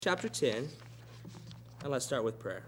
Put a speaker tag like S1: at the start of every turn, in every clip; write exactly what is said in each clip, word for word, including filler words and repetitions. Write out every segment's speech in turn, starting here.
S1: Chapter ten, and let's start with prayer.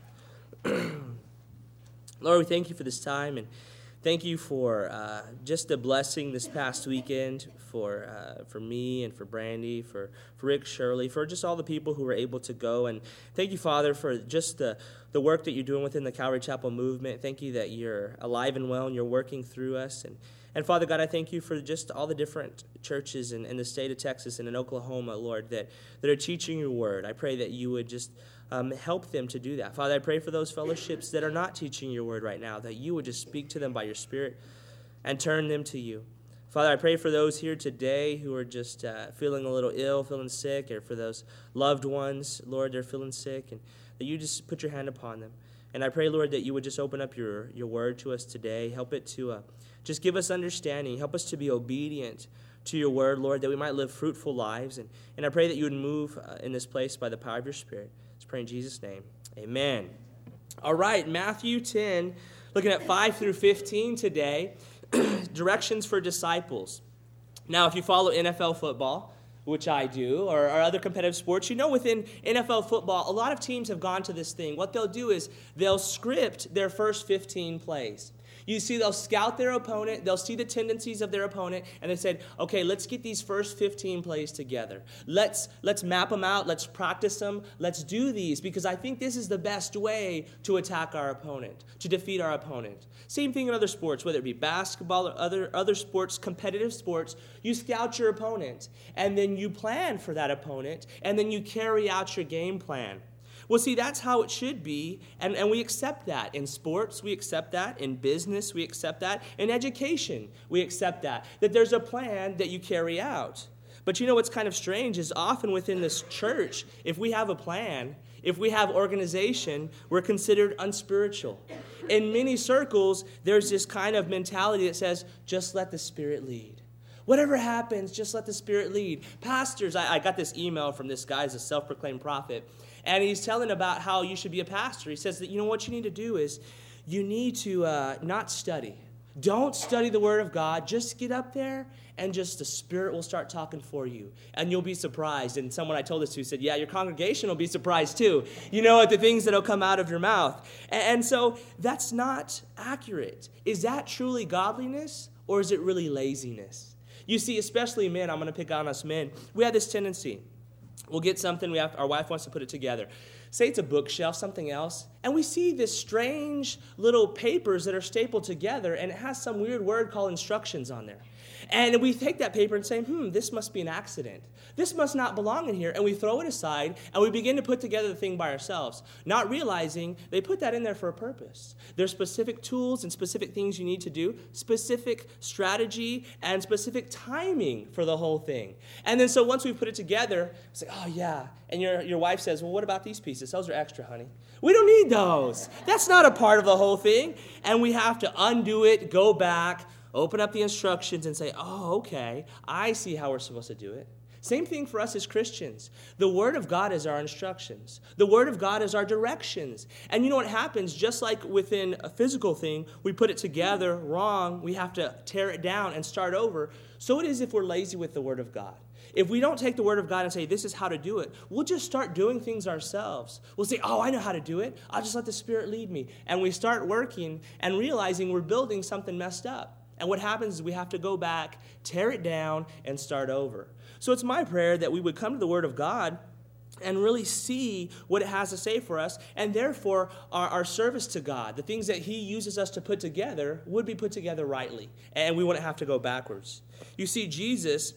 S1: Lord, we thank you for this time, and thank you for uh, just the blessing this past weekend for uh, for me and for Brandy, for, for Rick, Shirley, for just all the people who were able to go. And thank you, Father, for just the, the work that you're doing within the Calvary Chapel movement. Thank you that you're alive and well and you're working through us. And And Father God, I thank you for just all the different churches in, in the state of Texas and in Oklahoma, Lord, that, that are teaching your word. I pray that you would just um, help them to do that. Father, I pray for those fellowships that are not teaching your word right now, that you would just speak to them by your Spirit and turn them to you. Father, I pray for those here today who are just uh, feeling a little ill, feeling sick, or for those loved ones, Lord, they're feeling sick, and that you just put your hand upon them. And I pray, Lord, that you would just open up your, your word to us today. Help it to uh, just give us understanding. Help us to be obedient to your word, Lord, that we might live fruitful lives. And, and I pray that you would move uh, in this place by the power of your Spirit. Let's pray in Jesus' name. Amen. All right, Matthew ten, looking at five through fifteen today, directions for disciples. Now, if you follow N F L football, which I do, or, or other competitive sports, you know within N F L football, a lot of teams have gone to this thing. What they'll do is they'll script their first fifteen plays. You see, they'll scout their opponent, they'll see the tendencies of their opponent, and they said, okay, let's get these first fifteen plays together. Let's, let's map them out, let's practice them, let's do these, because I think this is the best way to attack our opponent, to defeat our opponent. Same thing in other sports, whether it be basketball or other, other sports, competitive sports, you scout your opponent, and then you plan for that opponent, and then you carry out your game plan. Well, see, that's how it should be, and, and we accept that. In sports, we accept that. In business, we accept that. In education, we accept that, that there's a plan that you carry out. But you know what's kind of strange is often within this church, if we have a plan, if we have organization, we're considered unspiritual. In many circles, there's this kind of mentality that says, just let the Spirit lead. Whatever happens, just let the Spirit lead. Pastors, I, I got this email from this guy, he's a self-proclaimed prophet, and he's telling about how you should be a pastor. He says that, you know, what you need to do is you need to uh, not study. Don't study the Word of God. Just get up there and just the Spirit will start talking for you. And you'll be surprised. And someone I told this to said, yeah, your congregation will be surprised too. You know, at the things that will come out of your mouth. And, and so that's not accurate. Is that truly godliness or is it really laziness? You see, especially men, I'm going to pick on us men, we have this tendency. We'll get something, we have, our wife wants to put it together. Say it's a bookshelf, something else, and we see this strange little papers that are stapled together, and it has some weird word called instructions on there. And we take that paper and say, hmm, this must be an accident. This must not belong in here. And we throw it aside, and we begin to put together the thing by ourselves, not realizing they put that in there for a purpose. There's specific tools and specific things you need to do, specific strategy and specific timing for the whole thing. And then so once we put it together, it's like, oh, yeah. And your, your wife says, well, what about these pieces? Those are extra, honey. We don't need those. That's not a part of the whole thing. And we have to undo it, go back, open up the instructions and say, oh, okay, I see how we're supposed to do it. Same thing for us as Christians. The Word of God is our instructions. The Word of God is our directions. And you know what happens? Just like within a physical thing, we put it together wrong, we have to tear it down and start over. So it is if we're lazy with the Word of God. If we don't take the Word of God and say, this is how to do it, we'll just start doing things ourselves. We'll say, oh, I know how to do it. I'll just let the Spirit lead me. And we start working and realizing we're building something messed up. And what happens is we have to go back, tear it down, and start over. So it's my prayer that we would come to the Word of God and really see what it has to say for us, and therefore our, our service to God, the things that He uses us to put together, would be put together rightly, and we wouldn't have to go backwards. You see, Jesus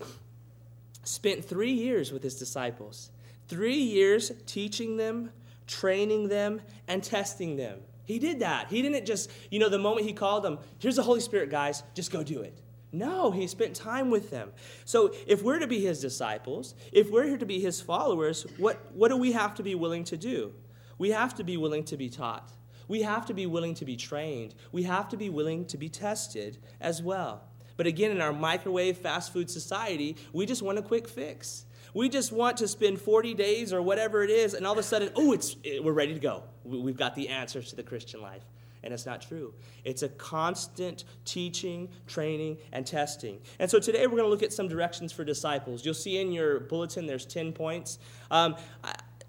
S1: spent three years with His disciples, three years teaching them, training them, and testing them. He did that. He didn't just, you know, the moment He called them, here's the Holy Spirit, guys, just go do it. No, He spent time with them. So if we're to be His disciples, if we're here to be His followers, what, what do we have to be willing to do? We have to be willing to be taught. We have to be willing to be trained. We have to be willing to be tested as well. But again, in our microwave fast food society, we just want a quick fix. We just want to spend forty days or whatever it is, and all of a sudden, oh, it's it, we're ready to go. We've got the answers to the Christian life. And it's not true. It's a constant teaching, training, and testing. And so today we're going to look at some directions for disciples. You'll see in your bulletin there's ten points. Um, I,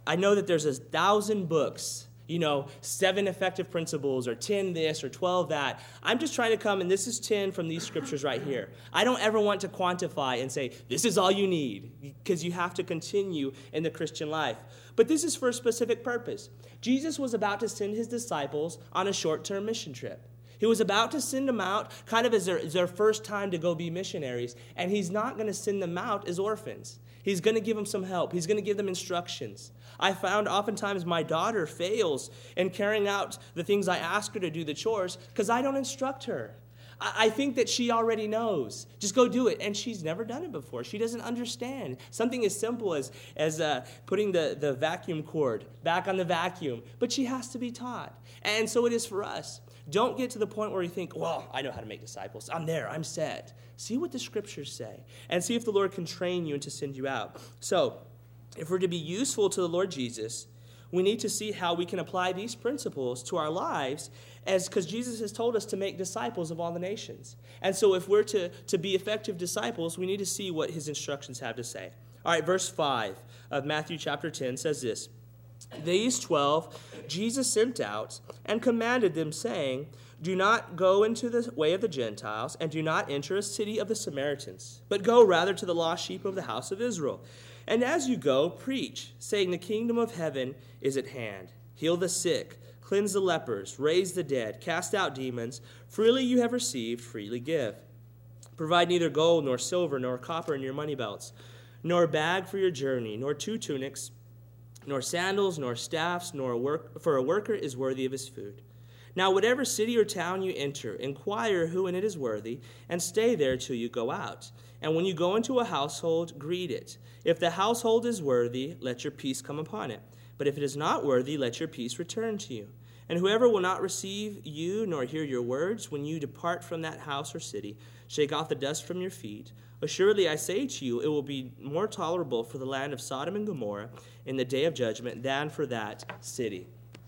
S1: I know that there's a thousand books, you know, seven effective principles or ten this or twelve that. I'm just trying to come, and this is ten from these scriptures right here. I don't ever want to quantify and say, this is all you need, because you have to continue in the Christian life. But this is for a specific purpose. Jesus was about to send his disciples on a short-term mission trip. He was about to send them out kind of as their, as their first time to go be missionaries, and he's not going to send them out as orphans. He's going to give them some help. He's going to give them instructions. I found oftentimes my daughter fails in carrying out the things I ask her to do, the chores, because I don't instruct her. I, I think that she already knows. Just go do it. And she's never done it before. She doesn't understand. Something as simple as, as uh, putting the, the vacuum cord back on the vacuum. But she has to be taught. And so it is for us. Don't get to the point where you think, well, I know how to make disciples. I'm there. I'm set. See what the scriptures say. And see if the Lord can train you and to send you out. So, if we're to be useful to the Lord Jesus, we need to see how we can apply these principles to our lives, as because Jesus has told us to make disciples of all the nations. And so if we're to, to be effective disciples, we need to see what his instructions have to say. All right, verse five of Matthew chapter ten says this. These twelve Jesus sent out and commanded them, saying, do not go into the way of the Gentiles, and do not enter a city of the Samaritans, but go rather to the lost sheep of the house of Israel. And as you go, preach, saying the kingdom of heaven is at hand. Heal the sick, cleanse the lepers, raise the dead, cast out demons. Freely you have received, freely give. Provide neither gold nor silver nor copper in your money belts, nor a bag for your journey, nor two tunics, nor sandals, nor staffs, nor a work, for a worker is worthy of his food. Now whatever city or town you enter, inquire who in it is worthy, and stay there till you go out. And when you go into a household, greet it. If the household is worthy, let your peace come upon it. But if it is not worthy, let your peace return to you. And whoever will not receive you nor hear your words, when you depart from that house or city, shake off the dust from your feet. Assuredly, I say to you, it will be more tolerable for the land of Sodom and Gomorrah in the day of judgment than for that city.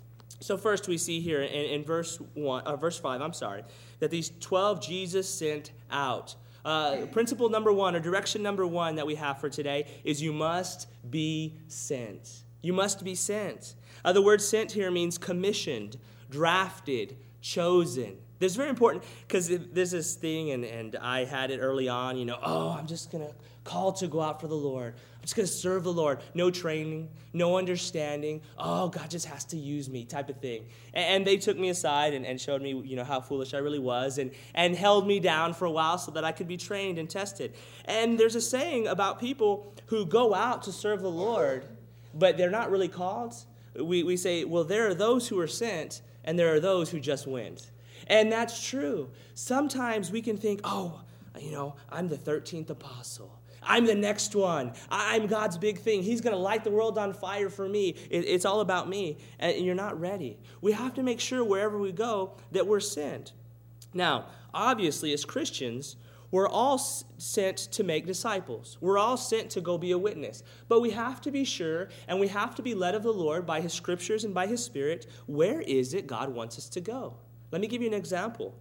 S1: So first we see here in, in verse one, uh, verse five, I'm sorry, that these twelve Jesus sent out. Uh, principle number one, or direction number one that we have for today is you must be sent. You must be sent. Uh, the word sent here means commissioned, drafted, chosen. This is very important because there's this thing, and, and I had it early on, you know, oh, I'm just going to call to go out for the Lord. I'm just going to serve the Lord. No training, no understanding. Oh, God just has to use me type of thing. And, and they took me aside and, and showed me, you know, how foolish I really was and, and held me down for a while so that I could be trained and tested. And there's a saying about people who go out to serve the Lord, but they're not really called. We, we say, well, there are those who are sent, and there are those who just went. And that's true. Sometimes we can think, oh, you know, I'm the thirteenth apostle. I'm the next one. I'm God's big thing. He's going to light the world on fire for me. It, it's all about me. And you're not ready. We have to make sure wherever we go that we're sent. Now, obviously, as Christians, we're all sent to make disciples. We're all sent to go be a witness. But we have to be sure, and we have to be led of the Lord by his scriptures and by his Spirit. Where is it God wants us to go? Let me give you an example.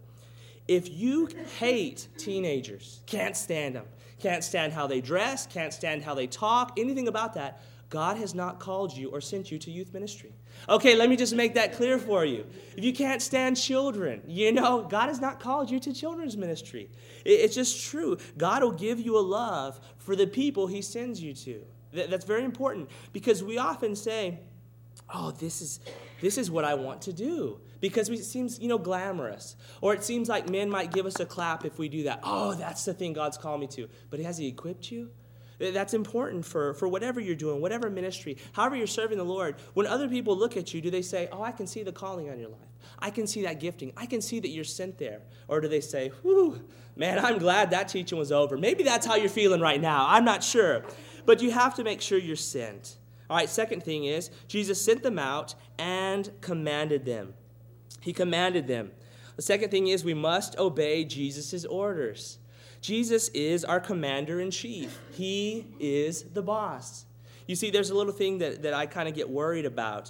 S1: If you hate teenagers, can't stand them, can't stand how they dress, can't stand how they talk, anything about that, God has not called you or sent you to youth ministry. Okay, let me just make that clear for you. If you can't stand children, you know, God has not called you to children's ministry. It's just true. God will give you a love for the people he sends you to. That's very important because we often say, oh, this is this is what I want to do. Because it seems, you know, glamorous. Or it seems like men might give us a clap if we do that. Oh, that's the thing God's called me to. But has he equipped you? That's important for, for whatever you're doing, whatever ministry, however you're serving the Lord. When other people look at you, do they say, oh, I can see the calling on your life. I can see that gifting. I can see that you're sent there. Or do they say, whew, man, I'm glad that teaching was over. Maybe that's how you're feeling right now. I'm not sure. But you have to make sure you're sent. All right, second thing is, Jesus sent them out and commanded them. He commanded them. The second thing is we must obey Jesus' orders. Jesus is our commander-in-chief. He is the boss. You see, there's a little thing that, that I kind of get worried about.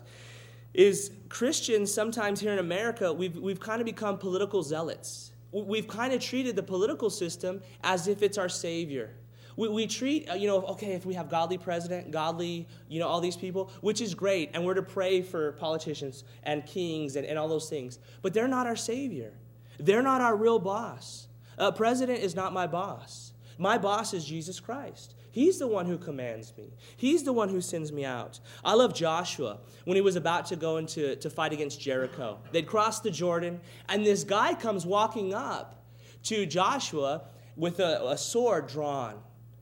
S1: Is Christians sometimes here in America, we've, we've kind of become political zealots. We've kind of treated the political system as if it's our savior. We, we treat, uh, you know, okay, if we have godly president, godly, you know, all these people, which is great, and we're to pray for politicians and kings and, and all those things, but they're not our Savior. They're not our real boss. A president is not my boss. My boss is Jesus Christ. He's the one who commands me. He's the one who sends me out. I love Joshua when he was about to go into to fight against Jericho. They'd crossed the Jordan, and this guy comes walking up to Joshua with a, a sword drawn.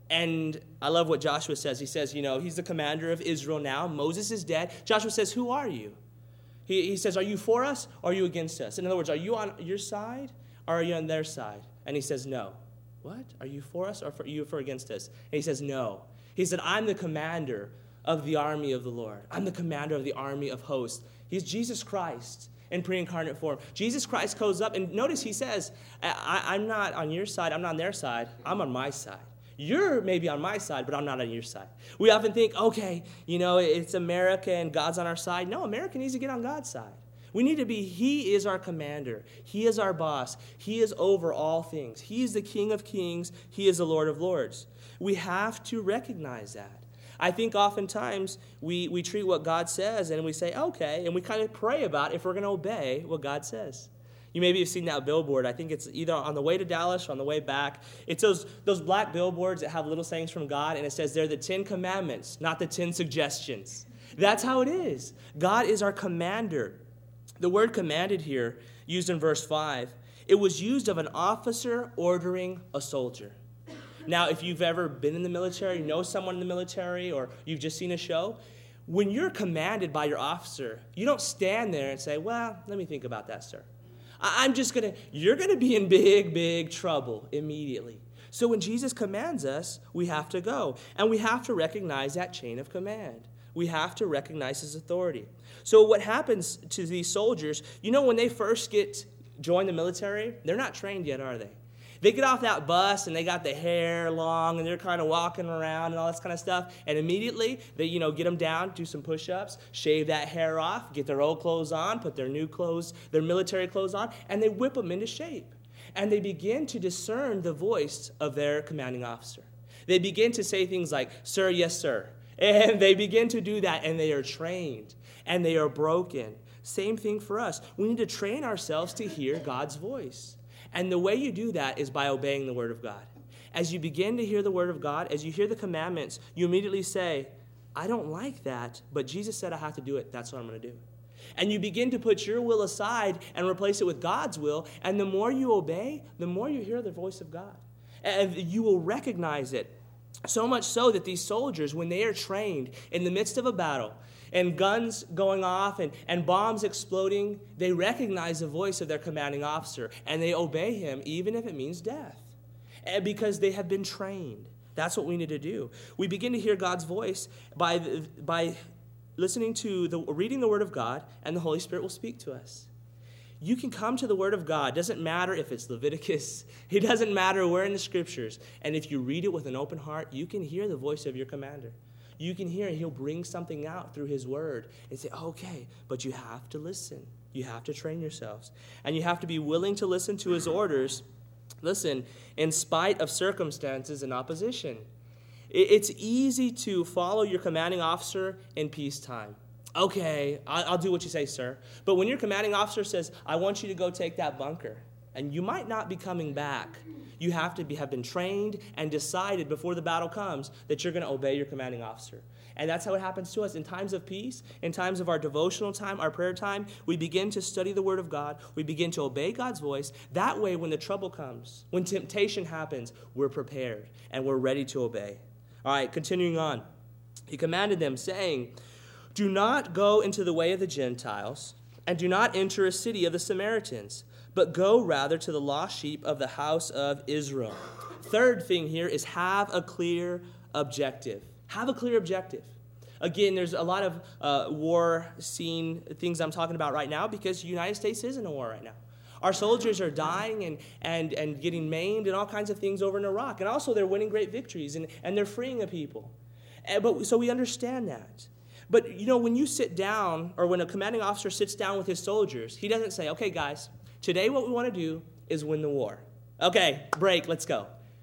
S1: And I love what Joshua says. He says, you know, he's the commander of Israel now. Moses is dead. Joshua says, who are you? He, he says, are you for us or are you against us? In other words, are you on your side or are you on their side? And he says, no. What? Are you for us or for, are you for against us? And he says, no. He said, I'm the commander of the army of the Lord. I'm the commander of the army of hosts. He's Jesus Christ in pre-incarnate form. Jesus Christ goes up, and notice he says, I, I'm not on your side. I'm not on their side. I'm on my side. You're maybe on my side, but I'm not on your side. We often think, okay, you know, it's America and God's on our side. No, America needs to get on God's side. We need to be, he is our commander. He is our boss. He is over all things. He is the King of kings. He is the Lord of lords. We have to recognize that. I think oftentimes we, we treat what God says and we say, okay, and we kind of pray about if we're going to obey what God says. You maybe have seen that billboard. I think it's either on the way to Dallas or on the way back. It's those, those black billboards that have little sayings from God, and it says they're the Ten Commandments, not the Ten Suggestions. That's how it is. God is our commander. The word commanded here, used in verse five, it was used of an officer ordering a soldier. Now, if you've ever been in the military, know someone in the military, or you've just seen a show, when you're commanded by your officer, you don't stand there and say, well, let me think about that, sir. I'm just going to, you're going to be in big, big trouble immediately. So when Jesus commands us, we have to go. And we have to recognize that chain of command. We have to recognize his authority. So what happens to these soldiers, you know, when they first get join the military, they're not trained yet, are they? They get off that bus and they got the hair long and they're kind of walking around and all this kind of stuff. And immediately they, you know, get them down, do some push-ups, shave that hair off, get their old clothes on, put their new clothes, their military clothes on, and they whip them into shape. And they begin to discern the voice of their commanding officer. They begin to say things like, sir, yes, sir. And they begin to do that, and they are trained, and they are broken. Same thing for us. We need to train ourselves to hear God's voice. And the way you do that is by obeying the word of God. As you begin to hear the word of God, as you hear the commandments, you immediately say, I don't like that, but Jesus said I have to do it. That's what I'm going to do. And you begin to put your will aside and replace it with God's will. And the more you obey, the more you hear the voice of God. And you will recognize it. So much so that these soldiers, when they are trained in the midst of a battle and guns going off and, and bombs exploding, they recognize the voice of their commanding officer and they obey him even if it means death. And because they have been trained. That's what we need to do. We begin to hear God's voice by, by listening to the reading the Word of God, and the Holy Spirit will speak to us. You can come to the Word of God. It doesn't matter if it's Leviticus. It doesn't matter where in the Scriptures. And if you read it with an open heart, you can hear the voice of your commander. You can hear he'll bring something out through his word and say, okay, but you have to listen. You have to train yourselves. And you have to be willing to listen to his orders, listen, in spite of circumstances and opposition. It's easy to follow your commanding officer in peacetime. Okay, I'll do what you say, sir. But when your commanding officer says, I want you to go take that bunker, and you might not be coming back, you have to be, have been trained and decided before the battle comes that you're going to obey your commanding officer. And that's how it happens to us. In times of peace, in times of our devotional time, our prayer time, we begin to study the Word of God. We begin to obey God's voice. That way, when the trouble comes, when temptation happens, we're prepared and we're ready to obey. All right, continuing on. He commanded them, saying, do not go into the way of the Gentiles, and do not enter a city of the Samaritans, but go rather to the lost sheep of the house of Israel. Third thing here is have a clear objective. Have a clear objective. Again, there's a lot of uh, war scene things I'm talking about right now because the United States is in a war right now. Our soldiers are dying and, and, and getting maimed and all kinds of things over in Iraq. And also they're winning great victories and, and they're freeing a people. And, but so we understand that. But, you know, when you sit down, or when a commanding officer sits down with his soldiers, he doesn't say, okay, guys, today what we want to do is win the war. Okay, break, let's go.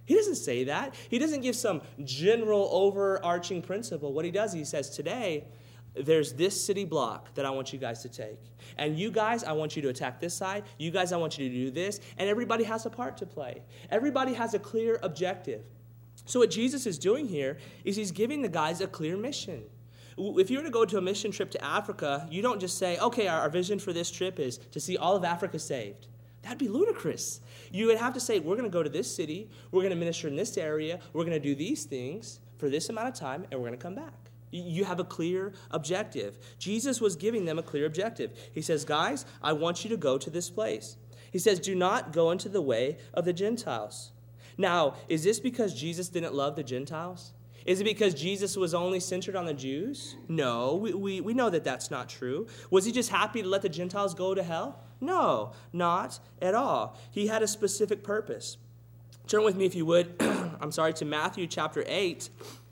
S1: He doesn't say that. He doesn't give some general overarching principle. What he does, he says, today, there's this city block that I want you guys to take. And you guys, I want you to attack this side. You guys, I want you to do this. And everybody has a part to play. Everybody has a clear objective. So what Jesus is doing here is he's giving the guys a clear mission. If you were to go to a mission trip to Africa, you don't just say, okay, our, our vision for this trip is to see all of Africa saved. That'd be ludicrous. You would have to say, we're going to go to this city, we're going to minister in this area, we're going to do these things for this amount of time, and we're going to come back. You have a clear objective. Jesus was giving them a clear objective. He says, guys, I want you to go to this place. He says, do not go into the way of the Gentiles. Now, is this because Jesus didn't love the Gentiles? Is it because Jesus was only centered on the Jews? No, we, we, we know that that's not true. Was he just happy to let the Gentiles go to hell? No, not at all. He had a specific purpose. Turn with me, if you would, I'm sorry, to Matthew chapter eight,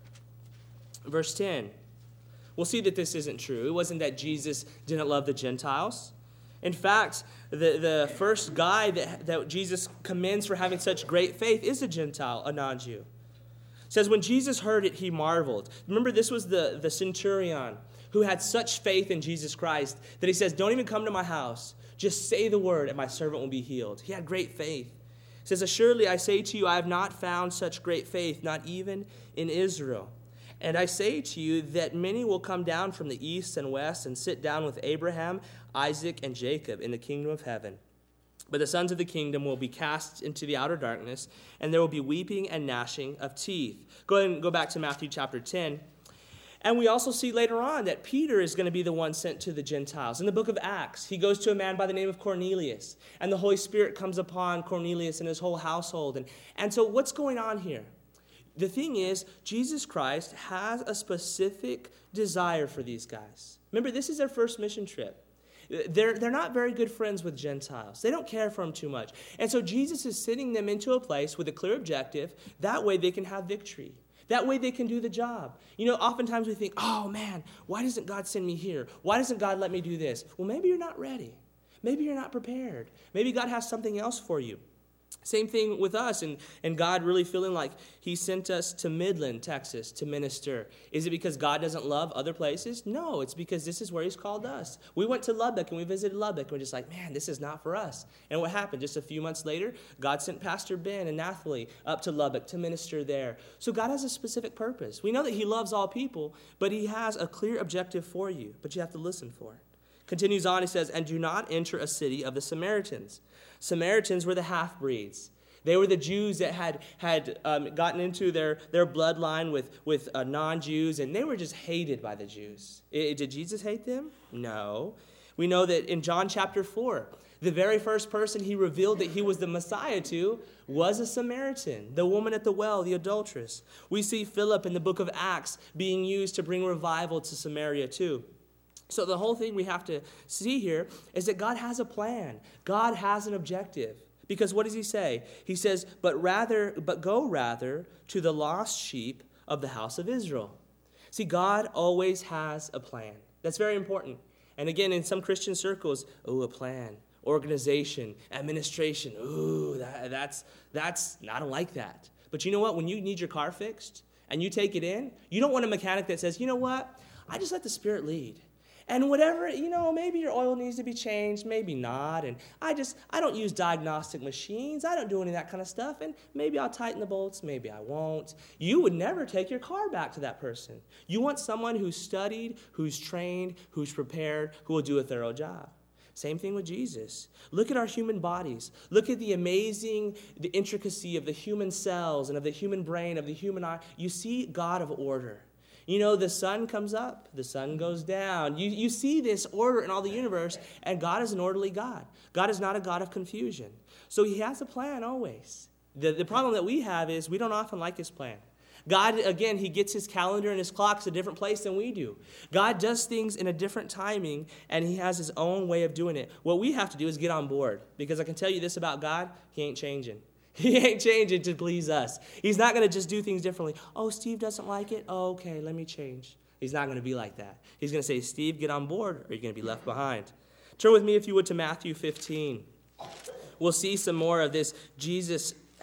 S1: verse ten. We'll see that this isn't true. It wasn't that Jesus didn't love the Gentiles. In fact, the, the first guy that, that Jesus commends for having such great faith is a Gentile, a non-Jew. It says, when Jesus heard it, he marveled. Remember, this was the, the centurion who had such faith in Jesus Christ that he says, don't even come to my house. Just say the word and my servant will be healed. He had great faith. He says, assuredly, I say to you, I have not found such great faith, not even in Israel. And I say to you that many will come down from the east and west and sit down with Abraham, Isaac, and Jacob in the kingdom of heaven. But the sons of the kingdom will be cast into the outer darkness, and there will be weeping and gnashing of teeth. Go ahead and go back to Matthew chapter ten. And we also see later on that Peter is going to be the one sent to the Gentiles. In the book of Acts, he goes to a man by the name of Cornelius, and the Holy Spirit comes upon Cornelius and his whole household. And, and so what's going on here? The thing is, Jesus Christ has a specific desire for these guys. Remember, this is their first mission trip. They're, they're not very good friends with Gentiles. They don't care for them too much. And so Jesus is sending them into a place with a clear objective. That way they can have victory. That way they can do the job. You know, oftentimes we think, oh man, why doesn't God send me here? Why doesn't God let me do this? Well, maybe you're not ready. Maybe you're not prepared. Maybe God has something else for you. Same thing with us, and, and God really feeling like he sent us to Midland, Texas, to minister. Is it because God doesn't love other places? No, it's because this is where he's called us. We went to Lubbock, and we visited Lubbock, and we're just like, man, this is not for us. And what happened? Just a few months later, God sent Pastor Ben and Nathalie up to Lubbock to minister there. So God has a specific purpose. We know that he loves all people, but he has a clear objective for you, but you have to listen for it. Continues on, he says, and do not enter a city of the Samaritans. Samaritans were the half-breeds. They were the Jews that had had um, gotten into their, their bloodline with, with uh, non-Jews, and they were just hated by the Jews. It, did Jesus hate them? No. We know that in John chapter four, the very first person he revealed that he was the Messiah to was a Samaritan, the woman at the well, the adulteress. We see Philip in the book of Acts being used to bring revival to Samaria too. So the whole thing we have to see here is that God has a plan. God has an objective. Because what does he say? He says, but rather, but go rather to the lost sheep of the house of Israel. See, God always has a plan. That's very important. And again, in some Christian circles, oh, a plan, organization, administration. Ooh, that, that's, that's, I don't like that. But you know what? When you need your car fixed and you take it in, you don't want a mechanic that says, you know what? I just let the Spirit lead. And whatever, you know, maybe your oil needs to be changed, maybe not. And I just, I don't use diagnostic machines. I don't do any of that kind of stuff. And maybe I'll tighten the bolts, maybe I won't. You would never take your car back to that person. You want someone who's studied, who's trained, who's prepared, who will do a thorough job. Same thing with Jesus. Look at our human bodies. Look at the amazing, the intricacy of the human cells and of the human brain, of the human eye. You see God of order. You know, the sun comes up, the sun goes down. You, you see this order in all the universe, and God is an orderly God. God is not a God of confusion. So he has a plan always. The, the problem that we have is we don't often like his plan. God, again, he gets his calendar and his clocks a different place than we do. God does things in a different timing, and he has his own way of doing it. What we have to do is get on board, because I can tell you this about God, he ain't changing. He ain't changing to please us. He's not going to just do things differently. Oh, Steve doesn't like it? Oh, okay, let me change. He's not going to be like that. He's going to say, Steve, get on board, or you're going to be left behind. Turn with me, if you would, to Matthew fifteen. We'll see some more of this Jesus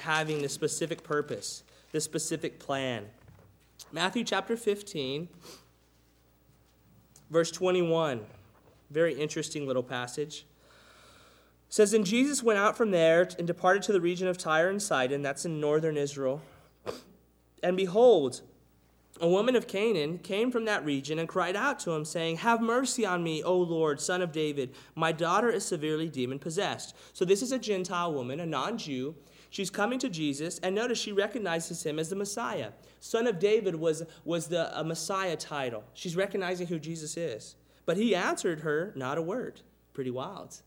S1: having this specific purpose, this specific plan. Matthew chapter fifteen, verse twenty-one, very interesting little passage. It says, and Jesus went out from there and departed to the region of Tyre and Sidon, that's in northern Israel. And behold, a woman of Canaan came from that region and cried out to him, saying, have mercy on me, O Lord, Son of David. My daughter is severely demon-possessed. So this is a Gentile woman, a non-Jew. She's coming to Jesus, and notice she recognizes him as the Messiah. Son of David was, was the a Messiah title. She's recognizing who Jesus is. But he answered her not a word. Pretty wild.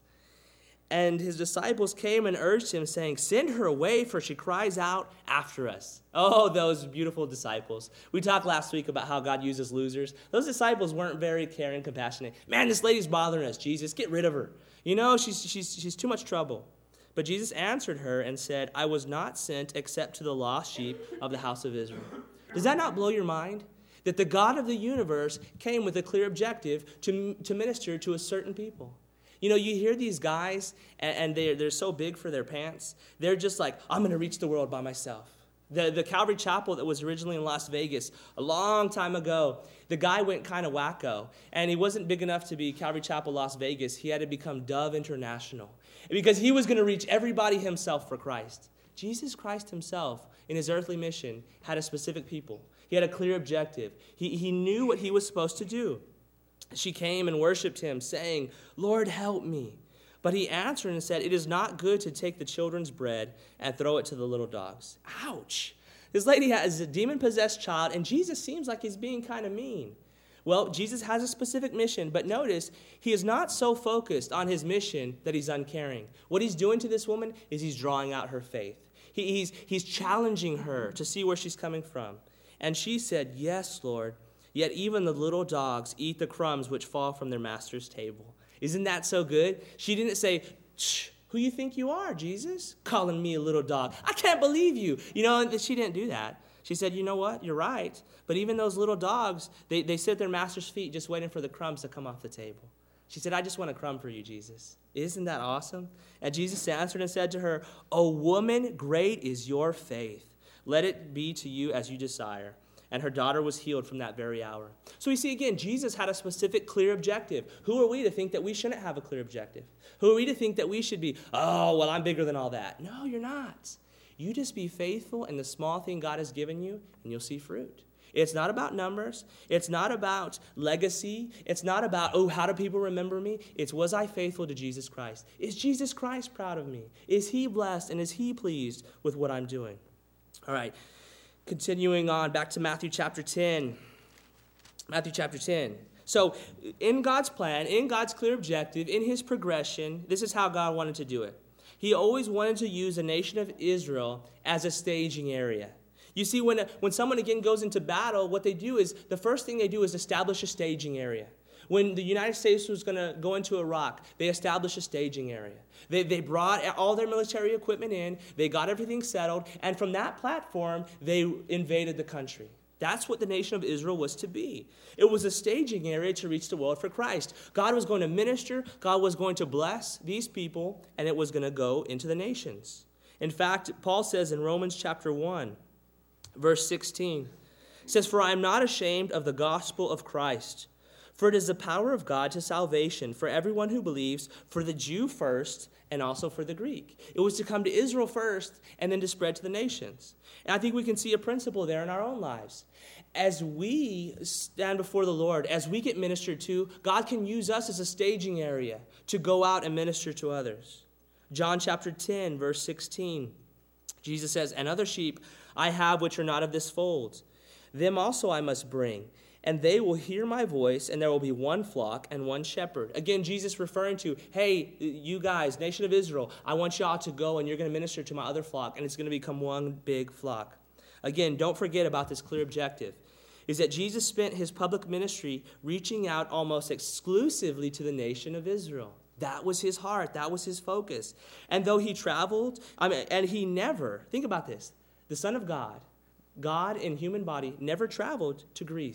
S1: And his disciples came and urged him, saying, send her away, for she cries out after us. Oh, those beautiful disciples. We talked last week about how God uses losers. Those disciples weren't very caring, compassionate. Man, this lady's bothering us, Jesus. Get rid of her. You know, she's, she's, she's too much trouble. But Jesus answered her and said, I was not sent except to the lost sheep of the house of Israel. Does that not blow your mind? That the God of the universe came with a clear objective to, to minister to a certain people. You know, you hear these guys, and, and they're, they're so big for their pants. They're just like, I'm going to reach the world by myself. The, the Calvary Chapel that was originally in Las Vegas a long time ago, the guy went kind of wacko, and he wasn't big enough to be Calvary Chapel Las Vegas. He had to become Dove International because he was going to reach everybody himself for Christ. Jesus Christ himself, in his earthly mission, had a specific people. He had a clear objective. He, he knew what he was supposed to do. She came and worshiped him, saying, Lord, help me. But he answered and said, it is not good to take the children's bread and throw it to the little dogs. Ouch. This lady has a demon-possessed child, and Jesus seems like he's being kind of mean. Well, Jesus has a specific mission, but notice he is not so focused on his mission that he's uncaring. What he's doing to this woman is he's drawing out her faith. He, he's, he's challenging her to see where she's coming from. And she said, yes, Lord. Yet even the little dogs eat the crumbs which fall from their master's table. Isn't that so good? She didn't say, shh, who you think you are, Jesus? Calling me a little dog. I can't believe you. You know, she didn't do that. She said, you know what? You're right. But even those little dogs, they, they sit at their master's feet just waiting for the crumbs to come off the table. She said, I just want a crumb for you, Jesus. Isn't that awesome? And Jesus answered and said to her, O woman, great is your faith. Let it be to you as you desire. And her daughter was healed from that very hour. So we see again, Jesus had a specific, clear objective. Who are we to think that we shouldn't have a clear objective? Who are we to think that we should be, oh, well, I'm bigger than all that? No, you're not. You just be faithful in the small thing God has given you, and you'll see fruit. It's not about numbers. It's not about legacy. It's not about, oh, how do people remember me? It's, was I faithful to Jesus Christ? Is Jesus Christ proud of me? Is he blessed, and is he pleased with what I'm doing? All right. Continuing on, back to Matthew chapter ten. Matthew chapter ten. So in God's plan, in God's clear objective, in his progression, this is how God wanted to do it. He always wanted to use the nation of Israel as a staging area. You see, when, when someone, again, goes into battle, what they do is, the first thing they do is establish a staging area. When the United States was going to go into Iraq, they established a staging area. They, they brought all their military equipment in, they got everything settled, and from that platform, they invaded the country. That's what the nation of Israel was to be. It was a staging area to reach the world for Christ. God was going to minister, God was going to bless these people, and it was going to go into the nations. In fact, Paul says in Romans chapter one, verse sixteen, it says, For I am not ashamed of the gospel of Christ, for it is the power of God to salvation for everyone who believes, for the Jew first and also for the Greek. It was to come to Israel first and then to spread to the nations. And I think we can see a principle there in our own lives. As we stand before the Lord, as we get ministered to, God can use us as a staging area to go out and minister to others. John chapter ten, verse sixteen, Jesus says, And other sheep I have which are not of this fold. Them also I must bring, and they will hear my voice, and there will be one flock and one shepherd. Again, Jesus referring to, hey, you guys, nation of Israel, I want y'all to go, and you're going to minister to my other flock, and it's going to become one big flock. Again, don't forget about this clear objective, is that Jesus spent his public ministry reaching out almost exclusively to the nation of Israel. That was his heart. That was his focus. And though he traveled, I mean, and he never, think about this, the Son of God, God in human body, never traveled to Greece.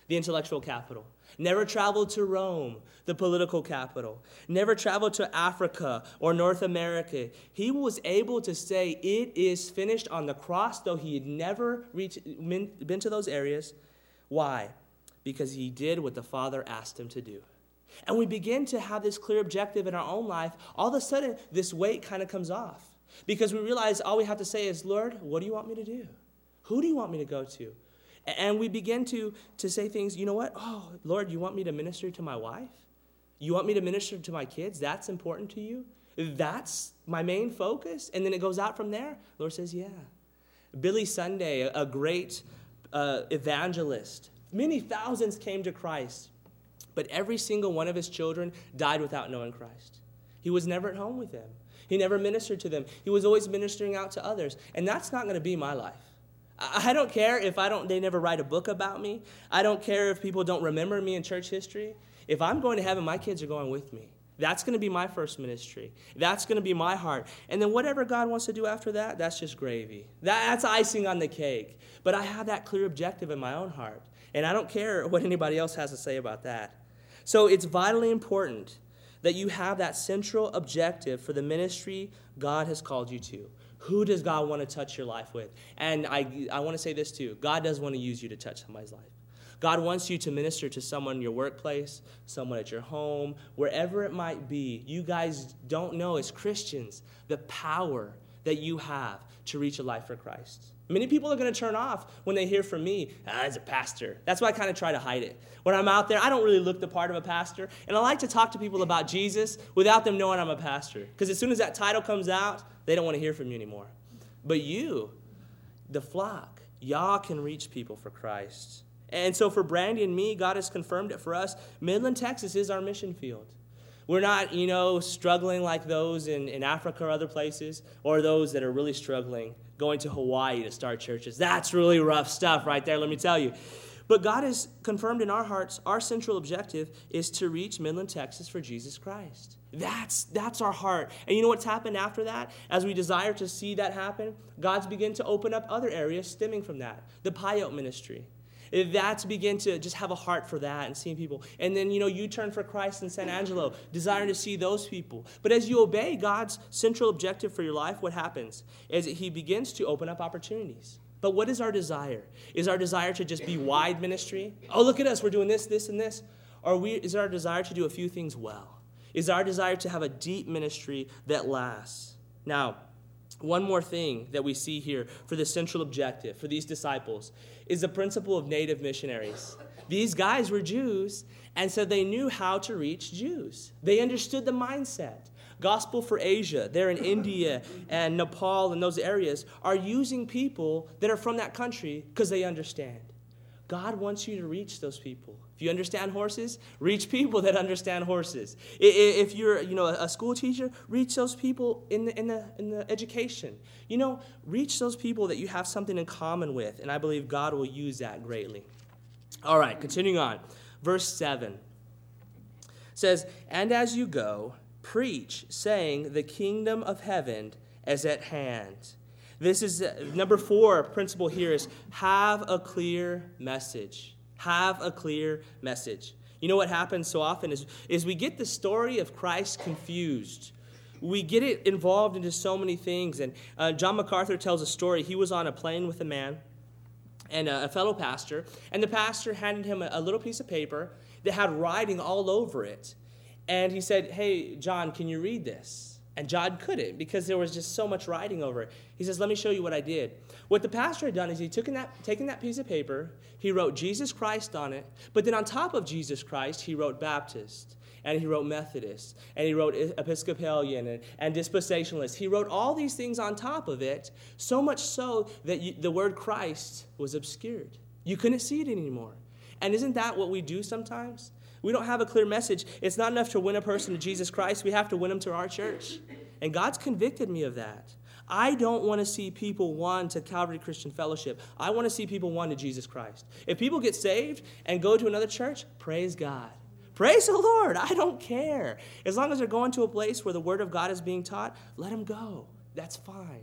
S1: the intellectual capital. Never traveled to Rome, the political capital. Never traveled to Africa or North America. He was able to say, it is finished on the cross, though he had never reached, been to those areas. Why? Because he did what the Father asked him to do. And we begin to have this clear objective in our own life. All of a sudden, this weight kind of comes off. Because we realize all we have to say is, Lord, what do you want me to do? Who do you want me to go to? And we begin to, to say things, you know what? Oh, Lord, you want me to minister to my wife? You want me to minister to my kids? That's important to you? That's my main focus? And then it goes out from there. Lord says, yeah. Billy Sunday, a great uh, evangelist. Many thousands came to Christ. But every single one of his children died without knowing Christ. He was never at home with them. He never ministered to them. He was always ministering out to others. And that's not going to be my life. I don't care if I don't. They never write a book about me. I don't care if people don't remember me in church history. If I'm going to heaven, my kids are going with me. That's going to be my first ministry. That's going to be my heart. And then whatever God wants to do after that, that's just gravy. That's icing on the cake. But I have that clear objective in my own heart. And I don't care what anybody else has to say about that. So it's vitally important that you have that central objective for the ministry God has called you to. Who does God want to touch your life with? And I, I want to say this too. God does want to use you to touch somebody's life. God wants you to minister to someone in your workplace, someone at your home, wherever it might be. You guys don't know as Christians the power that you have to reach a life for Christ. Many people are going to turn off when they hear from me, ah, as a pastor. That's why I kind of try to hide it. When I'm out there, I don't really look the part of a pastor. And I like to talk to people about Jesus without them knowing I'm a pastor. Because as soon as that title comes out, they don't want to hear from you anymore. But you, the flock, y'all can reach people for Christ. And so for Brandy and me, God has confirmed it for us. Midland, Texas is our mission field. We're not, you know, struggling like those in, in Africa or other places, or those that are really struggling going to Hawaii to start churches. That's really rough stuff right there, let me tell you. But God has confirmed in our hearts, our central objective is to reach Midland, Texas for Jesus Christ. That's, that's our heart. And you know what's happened after that? As we desire to see that happen, God's begun to open up other areas stemming from that. The Pyote ministry. That's begin to just have a heart for that and seeing people. And then, you know, you turn for Christ in San Angelo, desiring to see those people. But as you obey God's central objective for your life, what happens is he begins to open up opportunities. But what is our desire? Is our desire to just be wide ministry? Oh, look at us, we're doing this, this, and this. Or we, is our desire to do a few things well? Is our desire to have a deep ministry that lasts? Now, one more thing that we see here for the central objective for these disciples is the principle of native missionaries. These guys were Jews, and so they knew how to reach Jews. They understood the mindset. Gospel for Asia, there in India and Nepal and those areas, are using people that are from that country because they understand. God wants you to reach those people. If you understand horses, reach people that understand horses. If you're, you know, a school teacher, reach those people in the in the in the education. You know, reach those people that you have something in common with, and I believe God will use that greatly. All right, continuing on. Verse seven says, "And as you go, preach, saying, the kingdom of heaven is at hand." This is uh, number four principle here is have a clear message. Have a clear message. You know what happens so often is, is we get the story of Christ confused. We get it involved into so many things. And uh, John MacArthur tells a story. He was on a plane with a man and a, a fellow pastor, and the pastor handed him a, a little piece of paper that had writing all over it. And he said, "Hey, John, can you read this?" And John couldn't because there was just so much writing over it. He says, "Let me show you what I did." What the pastor had done is he took in that, taken that piece of paper, he wrote Jesus Christ on it, but then on top of Jesus Christ, he wrote Baptist, and he wrote Methodist, and he wrote Episcopalian and, and Dispensationalist. He wrote all these things on top of it, so much so that you, the word Christ was obscured. You couldn't see it anymore. And isn't that what we do sometimes? We don't have a clear message. It's not enough to win a person to Jesus Christ. We have to win them to our church. And God's convicted me of that. I don't want to see people won to Calvary Christian Fellowship. I want to see people won to Jesus Christ. If people get saved and go to another church, praise God. Praise the Lord. I don't care. As long as they're going to a place where the Word of God is being taught, let them go. That's fine.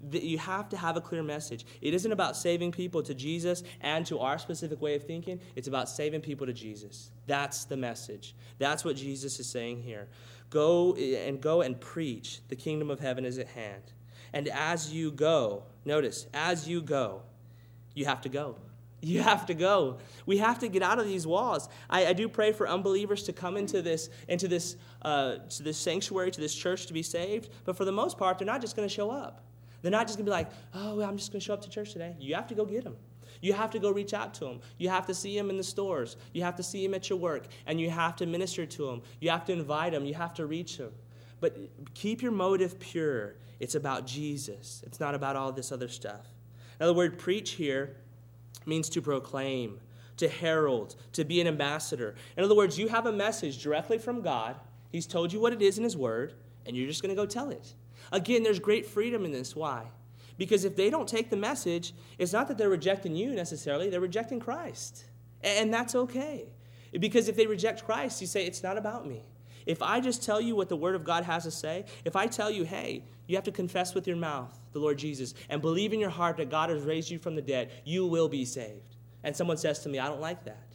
S1: that you have to have a clear message. It isn't about saving people to Jesus and to our specific way of thinking. It's about saving people to Jesus. That's the message. That's what Jesus is saying here. Go and go and preach. The kingdom of heaven is at hand. And as you go, notice, as you go, you have to go. You have to go. We have to get out of these walls. I, I do pray for unbelievers to come into this, into this, uh, to this sanctuary, to this church to be saved. But for the most part, they're not just going to show up. They're not just going to be like, oh, I'm just going to show up to church today. You have to go get them. You have to go reach out to them. You have to see them in the stores. You have to see them at your work. And you have to minister to them. You have to invite them. You have to reach them. But keep your motive pure. It's about Jesus. It's not about all this other stuff. Now, the word preach here means to proclaim, to herald, to be an ambassador. In other words, you have a message directly from God. He's told you what it is in his word, and you're just going to go tell it. Again, there's great freedom in this. Why? Because if they don't take the message, it's not that they're rejecting you necessarily, they're rejecting Christ. And that's okay. Because if they reject Christ, you say, it's not about me. If I just tell you what the Word of God has to say, if I tell you, hey, you have to confess with your mouth the Lord Jesus and believe in your heart that God has raised you from the dead, you will be saved. And someone says to me, I don't like that.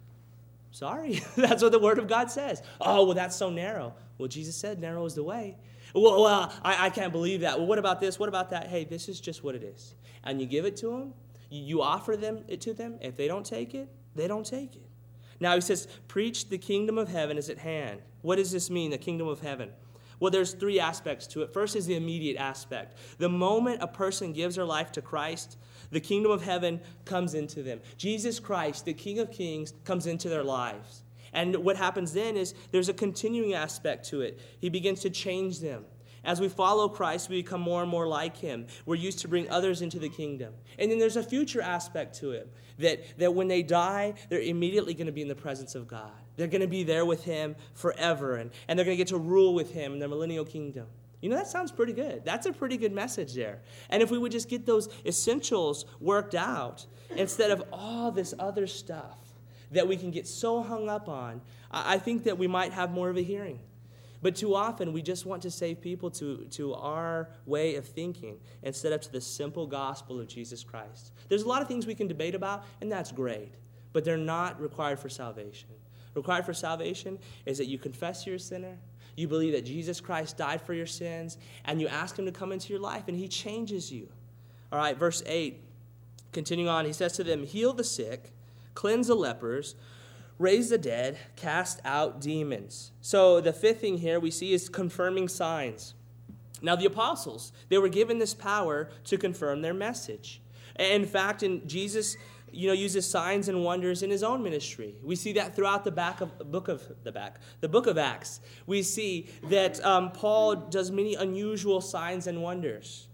S1: Sorry, that's what the Word of God says. Oh, well, that's so narrow. Well, Jesus said narrow is the way. Well, well I, I can't believe that. Well, what about this? What about that? Hey, this is just what it is. And you give it to them. You, you offer them it to them. If they don't take it, they don't take it. Now he says, preach the kingdom of heaven is at hand. What does this mean, the kingdom of heaven? Well, there's three aspects to it. First is the immediate aspect. The moment a person gives their life to Christ, the kingdom of heaven comes into them. Jesus Christ, the King of Kings, comes into their lives. And what happens then is there's a continuing aspect to it. He begins to change them. As we follow Christ, we become more and more like him. We're used to bring others into the kingdom. And then there's a future aspect to it, that, that when they die, they're immediately going to be in the presence of God. They're going to be there with him forever, and, and they're going to get to rule with him in the millennial kingdom. You know, that sounds pretty good. That's a pretty good message there. And if we would just get those essentials worked out, instead of all this other stuff that we can get so hung up on, I think that we might have more of a hearing. But too often, we just want to save people to, to our way of thinking instead of to the simple gospel of Jesus Christ. There's a lot of things we can debate about, and that's great. But they're not required for salvation. Required for salvation is that you confess you're a sinner, you believe that Jesus Christ died for your sins, and you ask him to come into your life, and he changes you. All right, verse eight, continuing on, he says to them, heal the sick, cleanse the lepers, raise the dead, cast out demons. So the fifth thing here we see is confirming signs. Now the apostles, they were given this power to confirm their message. In fact, in Jesus, you know, uses signs and wonders in his own ministry. We see that throughout the back of the book of the back, the book of Acts. We see that um, Paul does many unusual signs and wonders.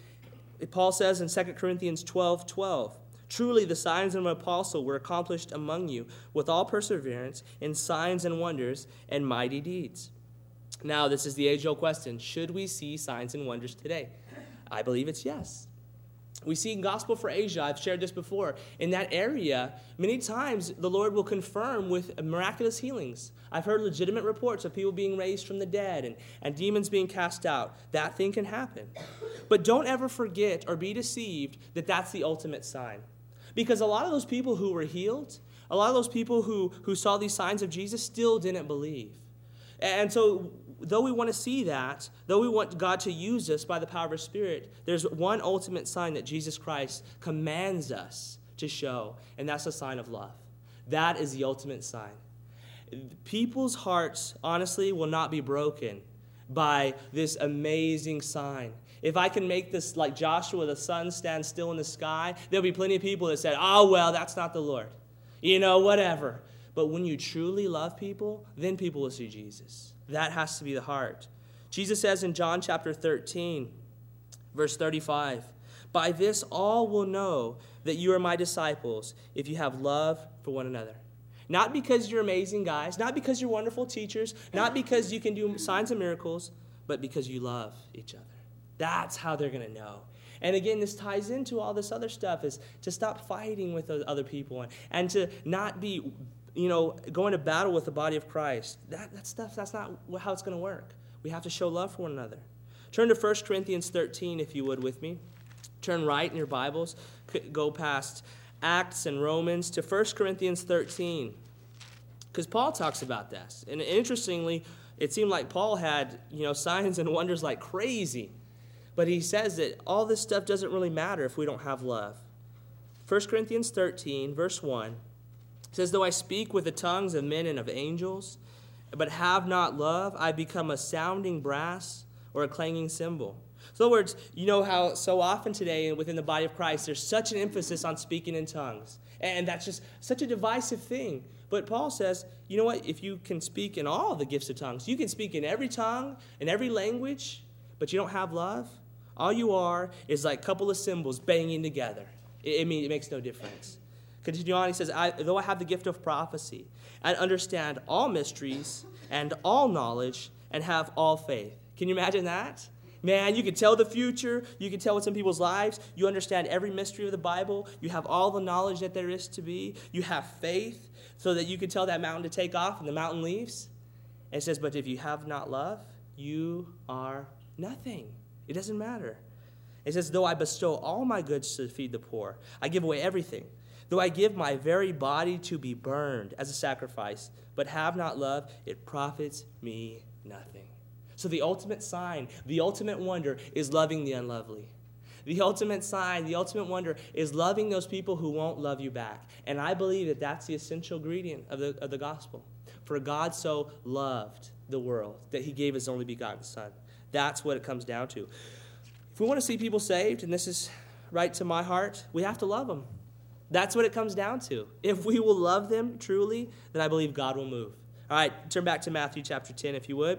S1: Paul says in Second Corinthians twelve twelve, truly the signs of an apostle were accomplished among you with all perseverance in signs and wonders and mighty deeds. Now, this is the age-old question. Should we see signs and wonders today? I believe it's yes. We see in Gospel for Asia, I've shared this before, in that area, many times the Lord will confirm with miraculous healings. I've heard legitimate reports of people being raised from the dead and, and demons being cast out. That thing can happen. But don't ever forget or be deceived that that's the ultimate sign. Because a lot of those people who were healed, a lot of those people who, who saw these signs of Jesus still didn't believe. And so, though we want to see that, though we want God to use us by the power of His Spirit, there's one ultimate sign that Jesus Christ commands us to show, and that's a sign of love. That is the ultimate sign. People's hearts, honestly, will not be broken by this amazing sign. If I can make this like Joshua, the sun stand still in the sky, there'll be plenty of people that said, oh, well, that's not the Lord. You know, whatever. But when you truly love people, then people will see Jesus. That has to be the heart. Jesus says in John chapter thirteen, verse thirty-five, by this all will know that you are my disciples if you have love for one another. Not because you're amazing guys, not because you're wonderful teachers, not because you can do signs and miracles, but because you love each other. That's how they're going to know. And again, this ties into all this other stuff, is to stop fighting with other people and, and to not be, you know, going to battle with the body of Christ. That, that stuff, that's not how it's going to work. We have to show love for one another. Turn to First Corinthians thirteen, if you would, with me. Turn right in your Bibles, go past Acts and Romans to First Corinthians thirteen. Because Paul talks about this. And interestingly, it seemed like Paul had, you know, signs and wonders like crazy. But he says that all this stuff doesn't really matter if we don't have love. First Corinthians thirteen, verse one, says, though I speak with the tongues of men and of angels, but have not love, I become a sounding brass or a clanging cymbal. So in other words, you know how so often today within the body of Christ, there's such an emphasis on speaking in tongues. And that's just such a divisive thing. But Paul says, you know what? If you can speak in all the gifts of tongues, you can speak in every tongue, in every language, but you don't have love, all you are is like a couple of cymbals banging together. It, I mean, it makes no difference. Continue on, he says, I, though I have the gift of prophecy, and understand all mysteries and all knowledge, and have all faith. Can you imagine that? Man, you can tell the future. You can tell what's in people's lives. You understand every mystery of the Bible. You have all the knowledge that there is to be. You have faith so that you can tell that mountain to take off and the mountain leaves. And it says, but if you have not love, you are nothing. It doesn't matter. It says, though I bestow all my goods to feed the poor, I give away everything. Though I give my very body to be burned as a sacrifice, but have not love, it profits me nothing. So the ultimate sign, the ultimate wonder is loving the unlovely. The ultimate sign, the ultimate wonder is loving those people who won't love you back. And I believe that that's the essential ingredient of the, of the gospel. For God so loved the world that he gave his only begotten Son. That's what it comes down to. If we want to see people saved, and this is right to my heart, we have to love them. That's what it comes down to. If we will love them truly, then I believe God will move. All right, turn back to Matthew chapter ten, if you would.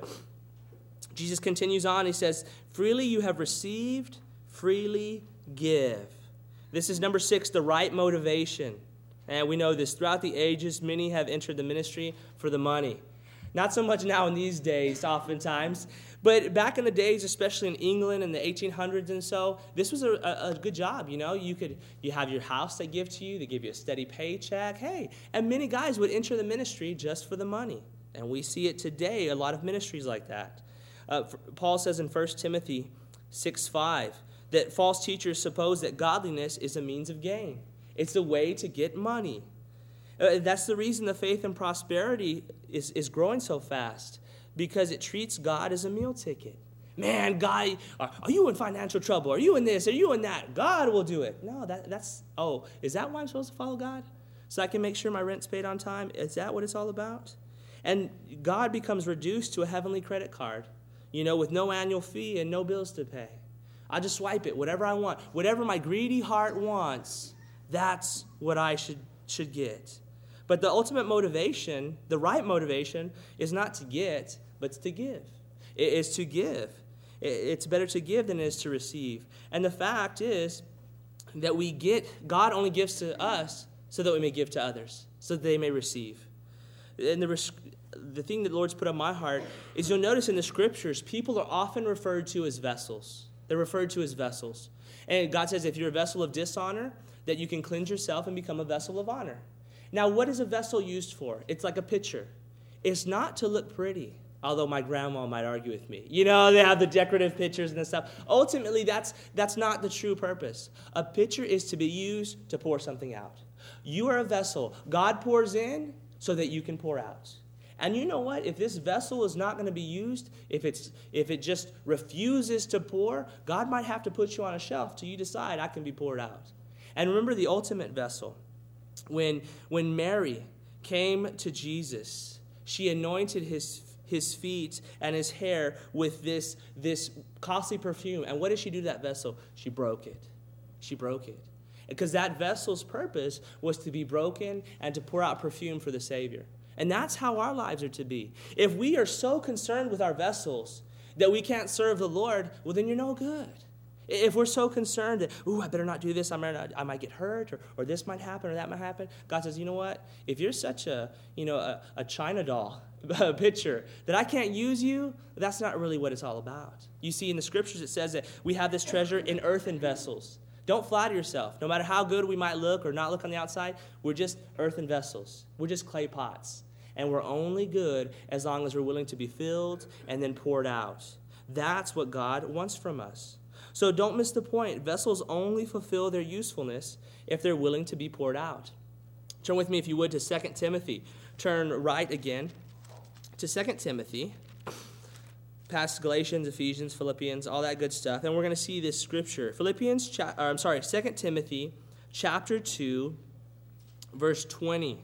S1: Jesus continues on. He says, freely you have received, freely give. This is number six, the right motivation. And we know this. Throughout the ages, many have entered the ministry for the money. Not so much now in these days, oftentimes. But back in the days, especially in England in the eighteen hundreds and so, this was a, a, a good job, you know. You could you have your house they give to you. They give you a steady paycheck. Hey, and many guys would enter the ministry just for the money. And we see it today, a lot of ministries like that. Uh, Paul says in First Timothy six five that false teachers suppose that godliness is a means of gain. It's a way to get money. Uh, that's the reason the faith and prosperity is, is growing so fast, because it treats God as a meal ticket. Man, God, are, are you in financial trouble? Are you in this? Are you in that? God will do it. No, that, that's, oh, is that why I'm supposed to follow God? So I can make sure my rent's paid on time? Is that what it's all about? And God becomes reduced to a heavenly credit card, you know, with no annual fee and no bills to pay. I just swipe it, whatever I want. Whatever my greedy heart wants, that's what I should should get. But the ultimate motivation, the right motivation, is not to get, but to give. It is to give. It's better to give than it is to receive. And the fact is that we get, God only gives to us so that we may give to others, so that they may receive. And the, the thing that the Lord's put on my heart is, you'll notice in the scriptures, people are often referred to as vessels. They're referred to as vessels. And God says if you're a vessel of dishonor, that you can cleanse yourself and become a vessel of honor. Now, what is a vessel used for? It's like a pitcher. It's not to look pretty, although my grandma might argue with me. You know, they have the decorative pitchers and stuff. Ultimately, that's that's not the true purpose. A pitcher is to be used to pour something out. You are a vessel. God pours in so that you can pour out. And you know what? If this vessel is not going to be used, if it's if it just refuses to pour, God might have to put you on a shelf till you decide I can be poured out. And remember the ultimate vessel. When when Mary came to Jesus, she anointed his his feet and his hair with this, this costly perfume. And what did she do to that vessel? She broke it. She broke it. Because that vessel's purpose was to be broken and to pour out perfume for the Savior. And that's how our lives are to be. If we are so concerned with our vessels that we can't serve the Lord, well, then you're no good. If we're so concerned that, ooh, I better not do this, I might, not, I might get hurt, or, or this might happen, or that might happen, God says, you know what? If you're such a, you know, a, a China doll picture that I can't use you, that's not really what it's all about. You see, in the scriptures, it says that we have this treasure in earthen vessels. Don't flatter yourself. No matter how good we might look or not look on the outside, we're just earthen vessels. We're just clay pots. And we're only good as long as we're willing to be filled and then poured out. That's what God wants from us. So don't miss the point. Vessels only fulfill their usefulness if they're willing to be poured out. Turn with me, if you would, to Second Timothy. Turn right again to Second Timothy. Past Galatians, Ephesians, Philippians, all that good stuff. And we're going to see this scripture. Philippians, cha- or, I'm sorry, Second Timothy chapter two, verse twenty.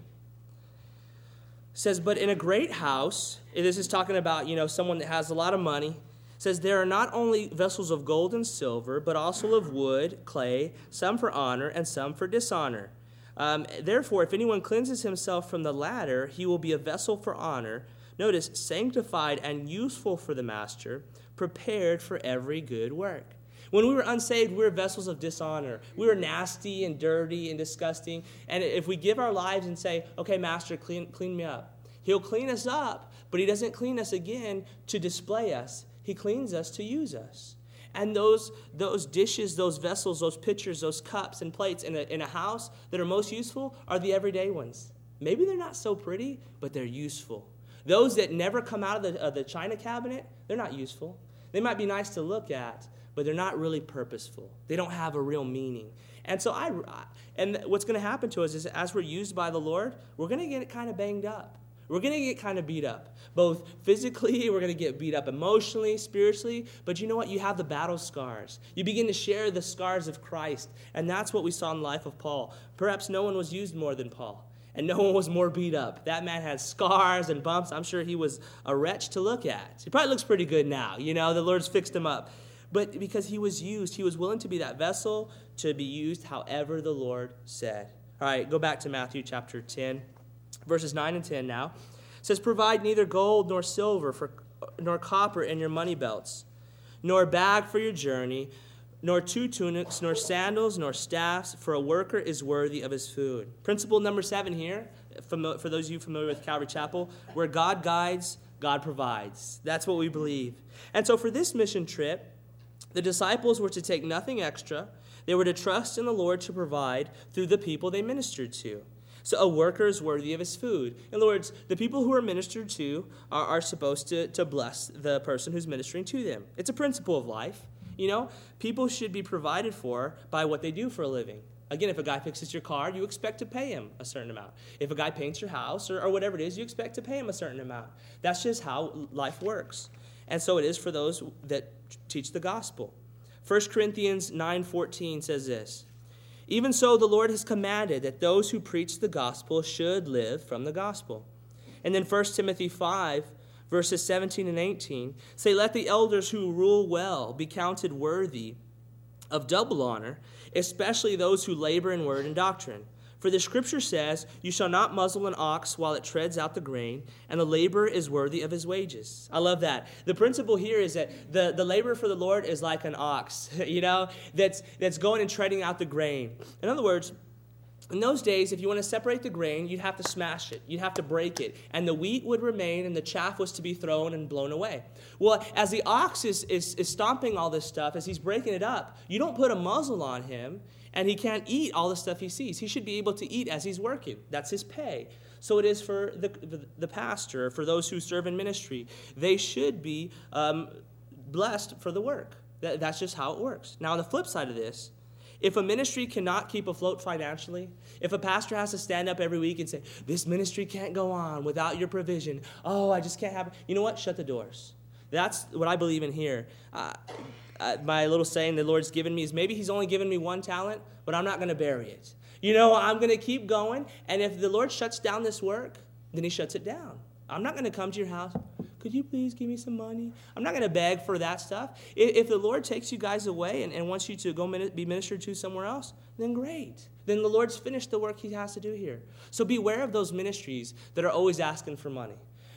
S1: Says, but in a great house, this is talking about, you know, someone that has a lot of money. Says, there are not only vessels of gold and silver, but also of wood, clay, some for honor and some for dishonor. Um, therefore, if anyone cleanses himself from the latter, he will be a vessel for honor. Notice, sanctified and useful for the master, prepared for every good work. When we were unsaved, we were vessels of dishonor. We were nasty and dirty and disgusting. And if we give our lives and say, okay, master, clean, clean me up, he'll clean us up, but he doesn't clean us again to display us. He cleans us to use us. And those those dishes, those vessels, those pitchers, those cups and plates in a, in a house that are most useful are the everyday ones. Maybe they're not so pretty, but they're useful. Those that never come out of the, of the china cabinet, they're not useful. They might be nice to look at, but they're not really purposeful. They don't have a real meaning. And so I, and what's going to happen to us is as we're used by the Lord, we're going to get kind of banged up. We're going to get kind of beat up, both physically, we're going to get beat up emotionally, spiritually, but you know what? You have the battle scars. You begin to share the scars of Christ, and that's what we saw in the life of Paul. Perhaps no one was used more than Paul, and no one was more beat up. That man had scars and bumps. I'm sure he was a wretch to look at. He probably looks pretty good now. You know, the Lord's fixed him up. But because he was used, he was willing to be that vessel to be used however the Lord said. All right, go back to Matthew chapter ten. Verses nine and ten now. It says, provide neither gold nor silver for, nor copper in your money belts, nor bag for your journey, nor two tunics, nor sandals, nor staffs, for a worker is worthy of his food. Principle number seven here, for those of you familiar with Calvary Chapel, where God guides, God provides. That's what we believe. And so for this mission trip, the disciples were to take nothing extra. They were to trust in the Lord to provide through the people they ministered to. So a worker is worthy of his food. In other words, the people who are ministered to are, are supposed to, to bless the person who's ministering to them. It's a principle of life. You know, people should be provided for by what they do for a living. Again, if a guy fixes your car, you expect to pay him a certain amount. If a guy paints your house or, or whatever it is, you expect to pay him a certain amount. That's just how life works. And so it is for those that teach the gospel. First Corinthians nine fourteen says this, even so, the Lord has commanded that those who preach the gospel should live from the gospel. And then First Timothy five, verses seventeen and eighteen, say, let the elders who rule well be counted worthy of double honor, especially those who labor in word and doctrine. For the scripture says, you shall not muzzle an ox while it treads out the grain, and the laborer is worthy of his wages. I love that. The principle here is that the, the labor for the Lord is like an ox, you know, that's, that's going and treading out the grain. In other words, in those days, if you want to separate the grain, you'd have to smash it. You'd have to break it. And the wheat would remain, and the chaff was to be thrown and blown away. Well, as the ox is, is, is stomping all this stuff, as he's breaking it up, you don't put a muzzle on him, and he can't eat all the stuff he sees. He should be able to eat as he's working. That's his pay. So it is for the, the, the pastor, for those who serve in ministry. They should be um, blessed for the work. That, that's just how it works. Now, on the flip side of this, if a ministry cannot keep afloat financially, if a pastor has to stand up every week and say, this ministry can't go on without your provision, oh, I just can't have it. You know what? Shut the doors. That's what I believe in here. Uh, uh, my little saying the Lord's given me is maybe he's only given me one talent, but I'm not going to bury it. You know, I'm going to keep going, and if the Lord shuts down this work, then he shuts it down. I'm not going to come to your house. Could you please give me some money? I'm not going to beg for that stuff. If, if the Lord takes you guys away and, and wants you to go min- be ministered to somewhere else, then great. Then the Lord's finished the work he has to do here. So beware of those ministries that are always asking for money.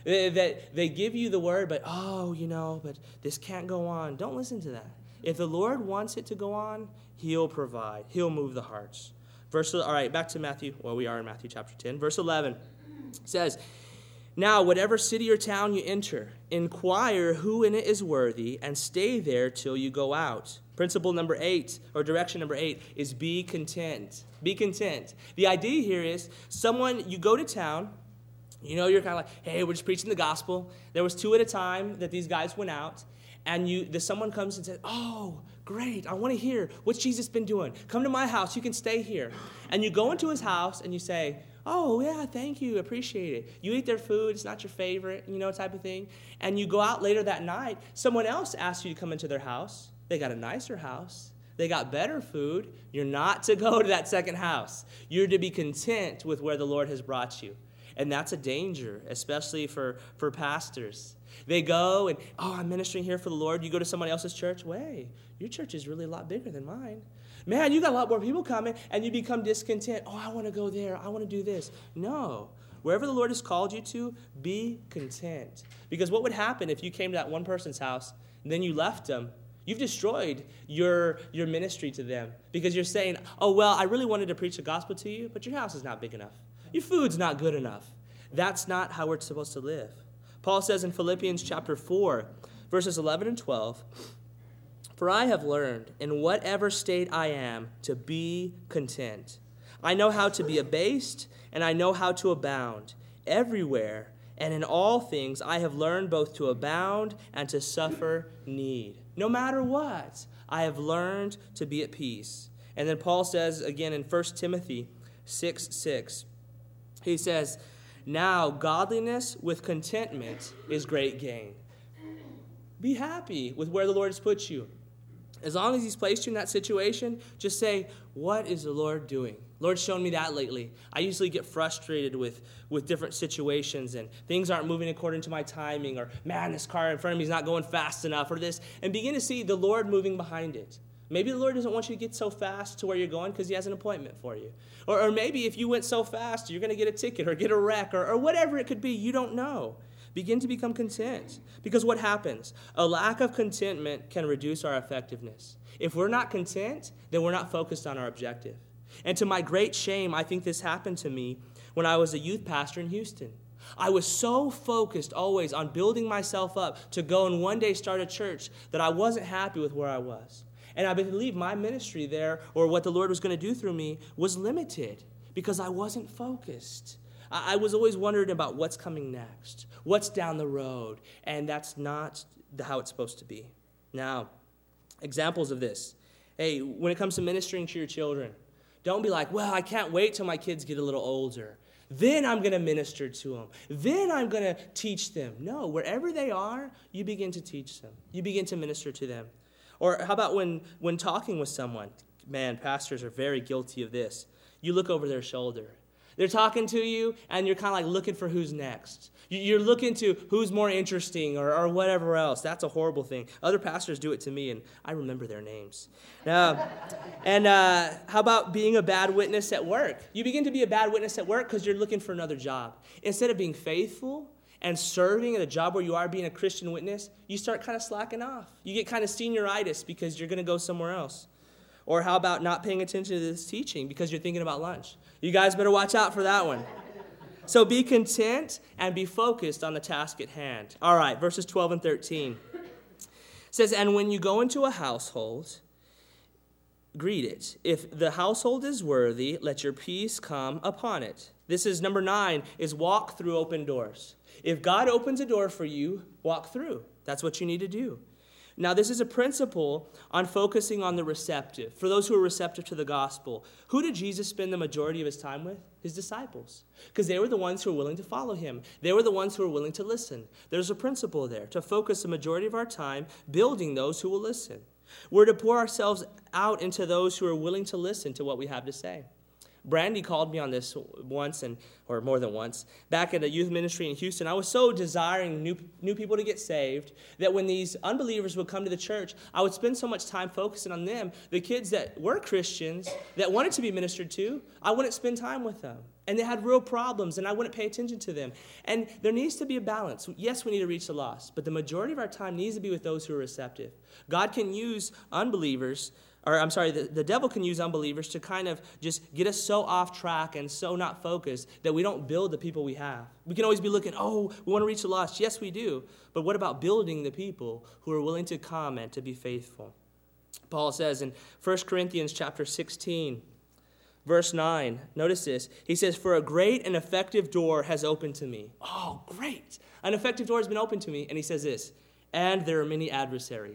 S1: That they give you the word, but, oh, you know, but this can't go on. Don't listen to that. If the Lord wants it to go on, he'll provide. He'll move the hearts. Verse, all right, back to Matthew. Well, we are in Matthew chapter ten. Verse eleven says, now, whatever city or town you enter, inquire who in it is worthy, and stay there till you go out. Principle number eight, or direction number eight, is be content. Be content. The idea here is someone, you go to town, you know, you're kind of like, hey, we're just preaching the gospel. There was two at a time that these guys went out, and you, the, someone comes and says, oh, Great, I want to hear, what's Jesus been doing? Come to my house, you can stay here. And you go into his house and you say, oh, yeah, thank you, appreciate it. You eat their food, it's not your favorite, you know, type of thing. And you go out later that night, someone else asks you to come into their house. They got a nicer house. They got better food. You're not to go to that second house. You're to be content with where the Lord has brought you. And that's a danger, especially for, for pastors. They go and, oh, I'm ministering here for the Lord. You go to someone else's church. Wait, your church is really a lot bigger than mine. Man, you got a lot more people coming, and you become discontent. Oh, I want to go there. I want to do this. No. Wherever the Lord has called you to, be content. Because what would happen if you came to that one person's house, and then you left them? You've destroyed your, your ministry to them because you're saying, oh, well, I really wanted to preach the gospel to you, but your house is not big enough. Your food's not good enough. That's not how we're supposed to live. Paul says in Philippians chapter four, verses eleven and twelve, for I have learned in whatever state I am to be content. I know how to be abased, and I know how to abound. Everywhere and in all things I have learned both to abound and to suffer need. No matter what, I have learned to be at peace. And then Paul says again in First Timothy six six, he says, now godliness with contentment is great gain. Be happy with where the Lord has put you. As long as he's placed you in that situation, just say, what is the Lord doing? Lord's shown me that lately. I usually get frustrated with, with different situations and things aren't moving according to my timing, or man, this car in front of me is not going fast enough, or this, and begin to see the Lord moving behind it. Maybe the Lord doesn't want you to get so fast to where you're going because he has an appointment for you. Or, or maybe if you went so fast, you're going to get a ticket or get a wreck or, or whatever it could be. You don't know. Begin to become content. Because what happens? A lack of contentment can reduce our effectiveness. If we're not content, then we're not focused on our objective. And to my great shame, I think this happened to me when I was a youth pastor in Houston. I was so focused always on building myself up to go and one day start a church that I wasn't happy with where I was. And I believe my ministry there, or what the Lord was going to do through me, was limited because I wasn't focused. I was always wondering about what's coming next, what's down the road, and that's not how it's supposed to be. Now, examples of this. Hey, when it comes to ministering to your children, don't be like, well, I can't wait till my kids get a little older. Then I'm going to minister to them. Then I'm going to teach them. No, wherever they are, you begin to teach them. You begin to minister to them. Or how about when, when talking with someone? Man, pastors are very guilty of this. You look over their shoulder. They're talking to you, and you're kind of like looking for who's next. You're looking to who's more interesting or, or whatever else. That's a horrible thing. Other pastors do it to me, and I remember their names. Uh, and uh, how about being a bad witness at work? You begin to be a bad witness at work because you're looking for another job. Instead of being faithful and serving at a job where you are being a Christian witness, you start kind of slacking off. You get kind of senioritis because you're going to go somewhere else. Or how about not paying attention to this teaching because you're thinking about lunch? You guys better watch out for that one. So be content and be focused on the task at hand. All right, verses twelve and thirteen. It says, and when you go into a household, greet it. If the household is worthy, let your peace come upon it. This is number nine, is walk through open doors. If God opens a door for you, walk through. That's what you need to do. Now, this is a principle on focusing on the receptive. For those who are receptive to the gospel, who did Jesus spend the majority of his time with? His disciples. Because they were the ones who were willing to follow him. They were the ones who were willing to listen. There's a principle there, to focus the majority of our time building those who will listen. We're to pour ourselves out into those who are willing to listen to what we have to say. Brandy called me on this once, and or more than once. Back at a youth ministry in Houston, I was so desiring new, new people to get saved that when these unbelievers would come to the church, I would spend so much time focusing on them. The kids that were Christians, that wanted to be ministered to, I wouldn't spend time with them. And they had real problems, and I wouldn't pay attention to them. And there needs to be a balance. Yes, we need to reach the lost, but the majority of our time needs to be with those who are receptive. God can use unbelievers Or I'm sorry, the, the devil can use unbelievers to kind of just get us so off track and so not focused that we don't build the people we have. We can always be looking, oh, we want to reach the lost. Yes, we do. But what about building the people who are willing to come and to be faithful? Paul says in First Corinthians chapter sixteen, verse nine, notice this. He says, for a great and effective door has opened to me. Oh, great. An effective door has been opened to me. And he says this, and there are many adversaries.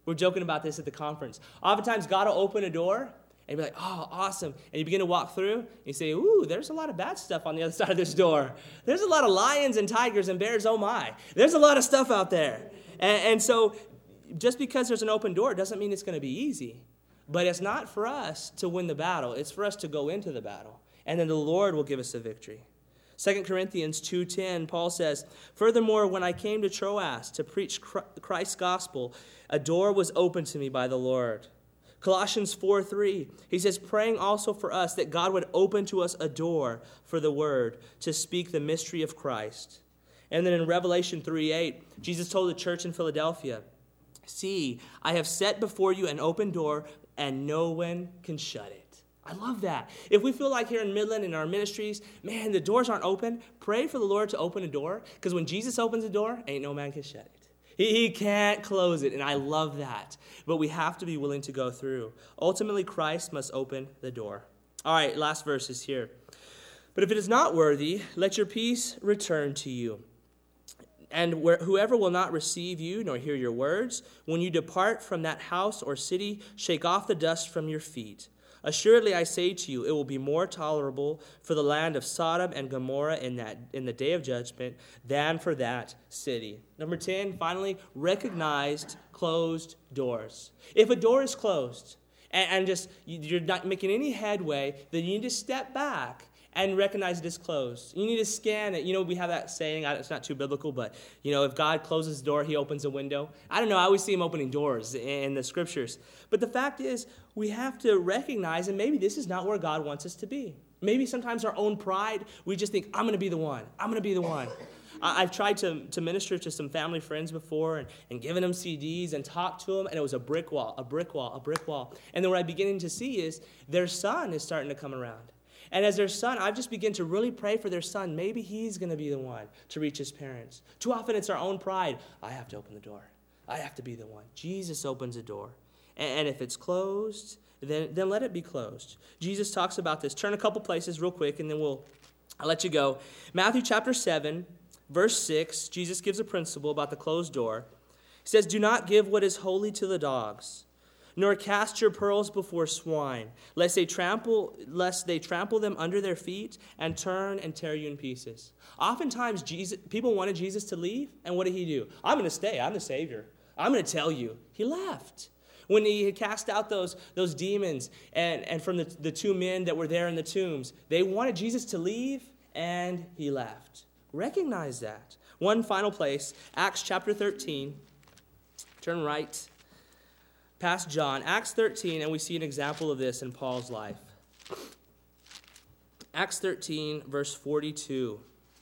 S1: We're joking about this at the conference. Oftentimes, God will open a door, and be like, oh, awesome. And you begin to walk through, and you say, ooh, there's a lot of bad stuff on the other side of this door. There's a lot of lions and tigers and bears, oh my. There's a lot of stuff out there. And, and so just because there's an open door doesn't mean it's going to be easy. But it's not for us to win the battle. It's for us to go into the battle. And then the Lord will give us a victory. Second Corinthians two ten, Paul says, furthermore, when I came to Troas to preach Christ's gospel, a door was opened to me by the Lord. Colossians four three, he says, praying also for us that God would open to us a door for the word to speak the mystery of Christ. And then in Revelation three eight, Jesus told the church in Philadelphia, see, I have set before you an open door, and no one can shut it. I love that. If we feel like here in Midland in our ministries, man, the doors aren't open, pray for the Lord to open a door, because when Jesus opens a door, ain't no man can shut it. He, he can't close it, and I love that. But we have to be willing to go through. Ultimately, Christ must open the door. All right, last verses here. But if it is not worthy, let your peace return to you. And where, whoever will not receive you nor hear your words, when you depart from that house or city, shake off the dust from your feet. Assuredly, I say to you, it will be more tolerable for the land of Sodom and Gomorrah in that in the day of judgment than for that city. Number ten, finally, recognized closed doors. If a door is closed and, and just you're not making any headway, then you need to step back and recognize it is closed. You need to scan it. You know, we have that saying, it's not too biblical, but, you know, if God closes the door, he opens a window. I don't know, I always see him opening doors in the scriptures. But the fact is, we have to recognize, and maybe this is not where God wants us to be. Maybe sometimes our own pride, we just think, I'm going to be the one. I'm going to be the one. I've tried to, to minister to some family friends before and, and given them C Ds and talked to them, and it was a brick wall, a brick wall, a brick wall. And then what I'm beginning to see is their son is starting to come around. And as their son, I've just begun to really pray for their son. Maybe he's going to be the one to reach his parents. Too often it's our own pride. I have to open the door. I have to be the one. Jesus opens the door. And if it's closed, then, then let it be closed. Jesus talks about this. Turn a couple places real quick, and then we'll I'll let you go. Matthew chapter seven, verse six, Jesus gives a principle about the closed door. He says, do not give what is holy to the dogs, nor cast your pearls before swine, lest they trample, lest they trample them under their feet and turn and tear you in pieces. Oftentimes, Jesus, people wanted Jesus to leave, and what did he do? I'm going to stay. I'm the Savior. I'm going to tell you. He left. When he had cast out those, those demons and, and from the, the two men that were there in the tombs, they wanted Jesus to leave, and he left. Recognize that. One final place, Acts chapter thirteen. Turn right past John, Acts thirteen, and we see an example of this in Paul's life. Acts thirteen, verse forty-two.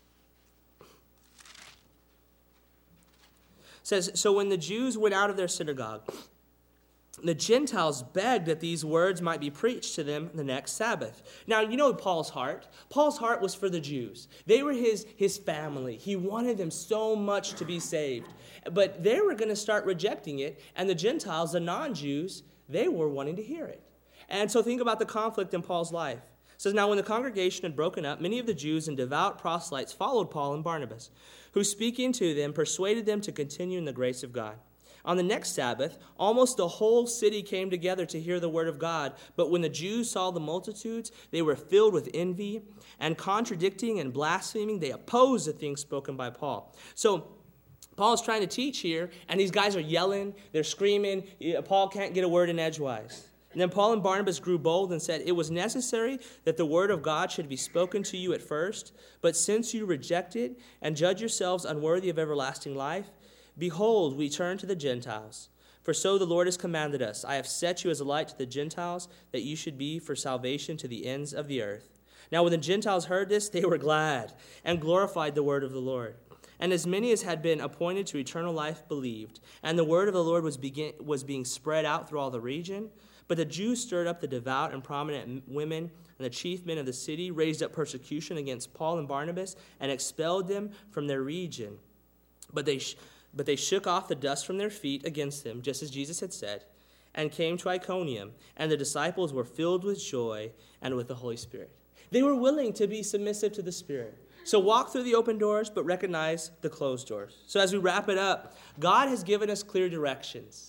S1: Says, so when the Jews went out of their synagogue, the Gentiles begged that these words might be preached to them the next Sabbath. Now, you know Paul's heart. Paul's heart was for the Jews. They were his, his family. He wanted them so much to be saved. But they were going to start rejecting it, and the Gentiles, the non-Jews, they were wanting to hear it. And so think about the conflict in Paul's life. It says, now when the congregation had broken up, many of the Jews and devout proselytes followed Paul and Barnabas, who speaking to them persuaded them to continue in the grace of God. On the next Sabbath, almost the whole city came together to hear the word of God. But when the Jews saw the multitudes, they were filled with envy, and contradicting and blaspheming, they opposed the things spoken by Paul. So Paul's trying to teach here, and these guys are yelling, they're screaming. Paul can't get a word in edgewise. And then Paul and Barnabas grew bold and said, it was necessary that the word of God should be spoken to you at first, but since you reject it and judge yourselves unworthy of everlasting life, behold, we turn to the Gentiles. For so the Lord has commanded us, I have set you as a light to the Gentiles, that you should be for salvation to the ends of the earth. Now when the Gentiles heard this, they were glad and glorified the word of the Lord. And as many as had been appointed to eternal life believed. And the word of the Lord was, begin, was being spread out through all the region. But the Jews stirred up the devout and prominent women, and the chief men of the city raised up persecution against Paul and Barnabas and expelled them from their region. But they, sh- but they shook off the dust from their feet against them, just as Jesus had said, and came to Iconium. And the disciples were filled with joy and with the Holy Spirit. They were willing to be submissive to the Spirit. So walk through the open doors, but recognize the closed doors. So as we wrap it up, God has given us clear directions.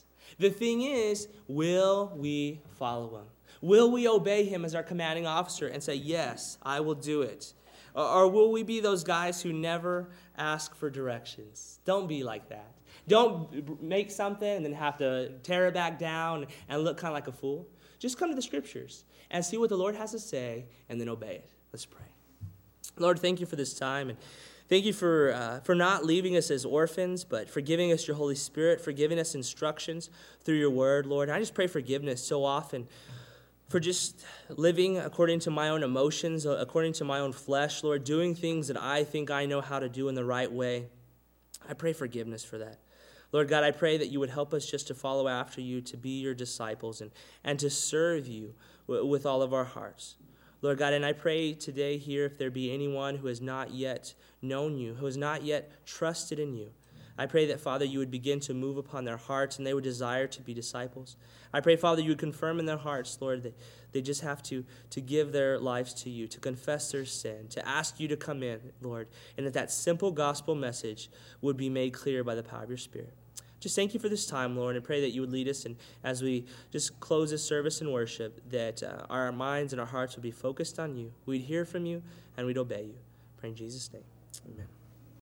S1: The thing is, will we follow him? Will we obey him as our commanding officer and say, yes, I will do it? Or, or will we be those guys who never ask for directions? Don't be like that. Don't make something and then have to tear it back down and look kind of like a fool. Just come to the scriptures and see what the Lord has to say and then obey it. Let's pray. Lord, thank you for this time, and thank you for uh, for not leaving us as orphans, but for giving us your Holy Spirit, for giving us instructions through your word, Lord. And I just pray forgiveness so often for just living according to my own emotions, according to my own flesh, Lord, doing things that I think I know how to do in the right way. I pray forgiveness for that. Lord God, I pray that you would help us just to follow after you, to be your disciples, and, and to serve you w- with all of our hearts. Lord God, and I pray today here, if there be anyone who has not yet known you, who has not yet trusted in you, I pray that, Father, you would begin to move upon their hearts and they would desire to be disciples. I pray, Father, you would confirm in their hearts, Lord, that they just have to, to give their lives to you, to confess their sin, to ask you to come in, Lord, and that that simple gospel message would be made clear by the power of your Spirit. Just thank you for this time, Lord, and pray that you would lead us, and as we just close this service in worship, that uh, our minds and our hearts would be focused on you. We'd hear from you, and we'd obey you. Pray in Jesus' name. Amen.